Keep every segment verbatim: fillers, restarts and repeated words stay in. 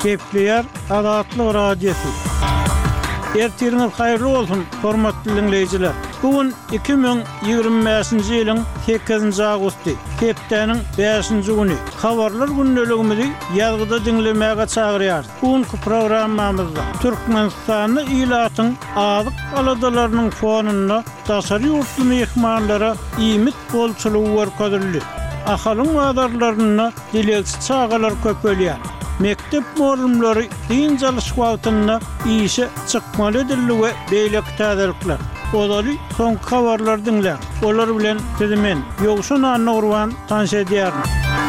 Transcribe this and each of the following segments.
Kepler Adatlı Radyosu. Ertiriniz hayırlı olsun, hormatly dinleyijiler. Bugün iki bin ýygrimi beşinji ýylyň sekizinji agusty, Kepdeniň beşinji güni. Habarlar günneligimizi ýazgyda dinlemäge çagyrýar. Bugünkü programmamyzda Türkmenistany ýylatyň azyk aladalarynyň fonunda daşary ýurtly mehmanlara iýmit bolçulugy görkezildi. Ahalyň wadarlaryna dilekçi çagalar köpelýär. Mektep muallimleri din çalış wagtynda işe çykmaly edildi we beýlek täzelikler. Olary soň habarlar dinler. Olar bilen sizimen ýogşun anurwan tanış edýär.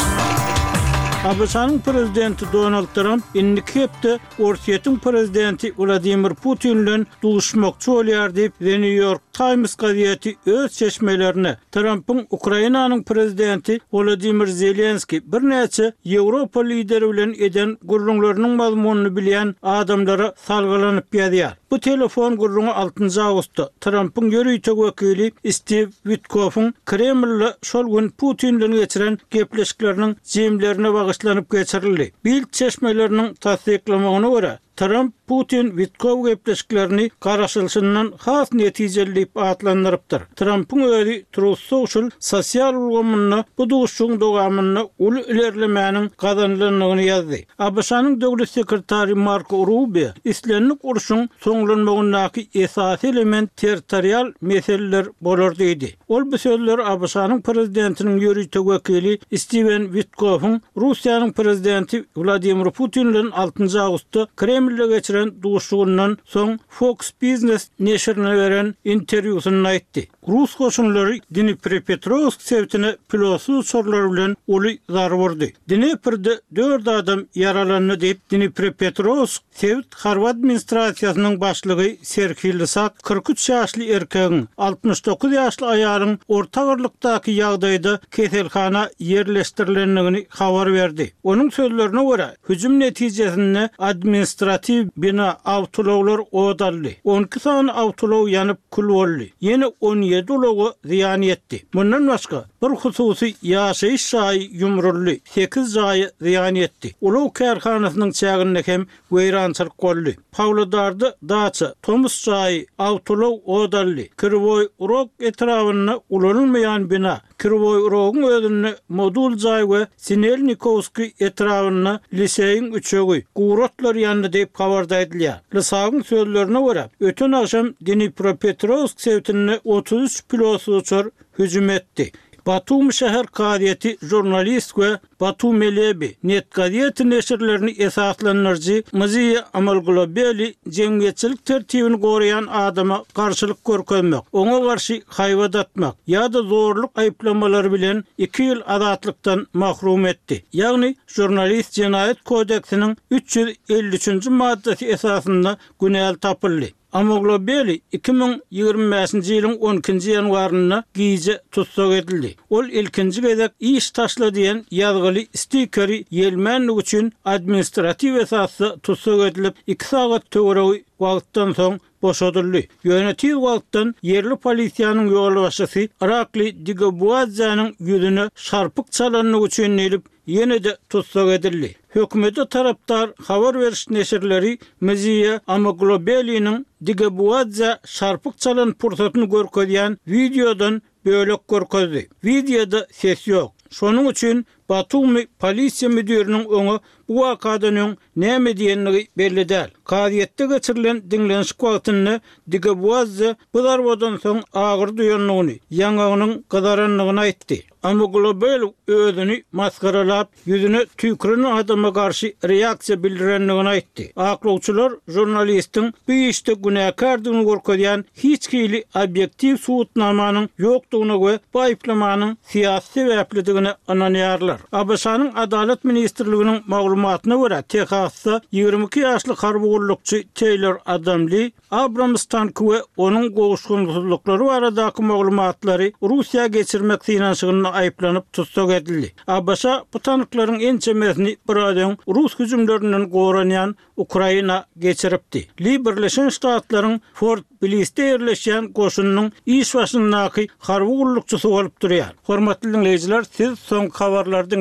Abşanyň prezidenti Donald Trump indi Kepde Orsiýetiň prezidenti Vladimir Putin bilen duşmakçy bolýar diýip The New York Times gazieti öz çeşmelerini Trump'ın Ukraynanyň prezidenti Volodymyr Zelenski bir näçe Ýewropa lideri bilen eden gurrunlarynyň mazmunyny bilýän adamlara salgylanyp ýazýar. Bu telefon gurrunu altynji awgustda Trump'ın ýörüýtek wekili Steve Witkoff'un Kreml'le şol gün Putin bilen geçiren gepleşikleriniň jemlerine bagyşlanyp geçirildi. Bild çeşmeleriniň tasdiklamagyna görä Trump Putin Witkoff gepleşiklerini garaşylşyndan has netijelip atlandyrypdyr. Trump'ın özi Truth Social sosial ulgamyny bu duşuň dogamyny uly ilerlemäniň gazanlygyny ýazdy. Abşanyň döwlet sekretary Marco Rubio islenlik uruşyň soňlanmagyndaky esasy element territorial meseleler bolar diýdi. Ol bu sözler Abşanyň prezidentiniň ýörüýtek wekili Steven Witkoff'un Russiýanyň prezidenti Vladimir Putin bilen altynji awgustda Kreml'le geçiren duşuğundan soň Fox Business neşrine veren interwýusyny aýtdy. Rus goşunlary Dnipropetrovsk sevtine pilotsuz uçurlar bilen uly zar berdi. Dniprde dört adam yaralandy diýip Dnipropetrovsk sevt harp administrasiýasynyň başlygy Serhiy Lysat kırk üç ýaşly erkegiň altmış dokuz ýaşly aýalyň orta agyrlykdaky ýagdaýda keselhana ýerleşdirilendigini habar berdi. Onuň sözlerine görä hüjüm netijesinde administrativ bina awtolawlar odaldy. on iki sany awtolaw ýanyp kül boldy. Ýene on ýedi ulagy ziýan ýetdi. Bundan başga bir hususy ýaşaýyş şahy ýumruldy. sekiz jaýy ziýan ýetdi. Ulaw kärhanasynyň çäginde hem weýrançylyk boldy. Pawlodarda daça Tomus jaýy awtolaw odaldy. Kirboy urok etrawyna ulanylmaýan bina Kirboy urogyň özüni modul jaý we Sinelnikovski etrawyna liseýiň üçegi gurotlar ýandy diýip habarda edilýär. Lysagyň sözlerine görä öten akşam Dnipropetrovsk sevtine otuz üç pilotly uçur hüjüm etdi. Batum şäher gazieti jurnalist we Batum Melebi net gazieti neşirlerini esaslanyrjy Myzyýa Amalglobeli jemgyýetçilik tertibini gorayan adama garşylyk görkezmek, oňa garşy haýbat atmak ýa-da zorluk aýplamalary bilen iki ýyl azatlykdan mahrum etdi. Ýagny jurnalist Jenaýat kodeksiniň üç yüz elli üçünji maddesi esasında günäl tapyldy. Amalglobeli iki bin ýygrimi beşinji ýylyň on ikinji ýanwaryna giýje tutsak edildi. Ol ilkinji gezek iş taşla diýen ýazgyly stikeri ýelmänlik üçin administrativ esasy tutsak edilip iki sagat töweregi wagtdan soň boşadyldy. Ýönetim wagtdan yerli polisiýanyň ýol başçysy Arakli Digabuadzanyň ýüzüne şarpyk çalanlyk üçin elip ýene de tutsak edildi. Hökümete tarapdar habar beriş neşirleri Myzyýa Amalglobeli'niň Digabuadza şarpyk çalan pursatyny görkezýän videodan bölek görkezdi. Videoda ses ýok. Şonuň üçin Batumi polisiýa müdiriniň öňe bu wakadanyň näme diýenligi belli däl. Gazietde geçirilen dinlenşik wagtyny Digabuadza bu darbadan soň agyr duýanlygyny, ýaňagynyň gyzaranlygyny aýtdy. Amalglobeli özüni maskaralap ýüzüne tüýküren adama garşy reaksiýa bildirenligini aýtdy. Aklawçylar jurnalistiň bu işde günäkärdigini görkezýän hiç kili objektiv suwutnamanyň ýokdugyna we bu aýplamanyň siýasy sebäpligini ananýarlar. Abşanyň Adalet ministrliginiň maglumatyna görä Texasda ýygrimi iki ýaşly harby Taylor Adamli Abramstan we onuň gowuşgunlyklary baradaky maglumatlary Russiýa geçirmek synanşygyny aýplanyp tutsak edildi. Abşa bu tanıklaryň en çemesini bir adam Rus hüjümlerinden goranýan Ukraina geçiripdi. Birleşen Ştatlaryň Fort Bliss'te ýerleşýän goşunynyň iş başyndaky harby gullukçysy bolup durýar. Hormatly dinleýijiler, siz soň habarlardan